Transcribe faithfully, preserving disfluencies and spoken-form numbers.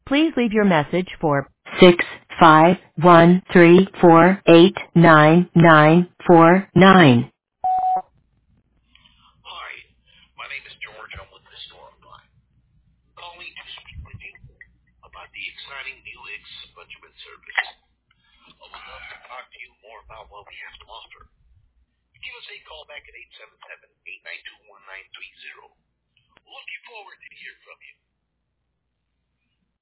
Please leave your message for six five one three four eight nine nine four nine. Hi, my name is George. I'm with the Stormline. Calling to speak with you about the exciting new Expungement service. I would love to talk to you more about what we have to offer. Give us a call back at eight seven seven, eight nine two, one nine three zero. Looking forward to hear from you.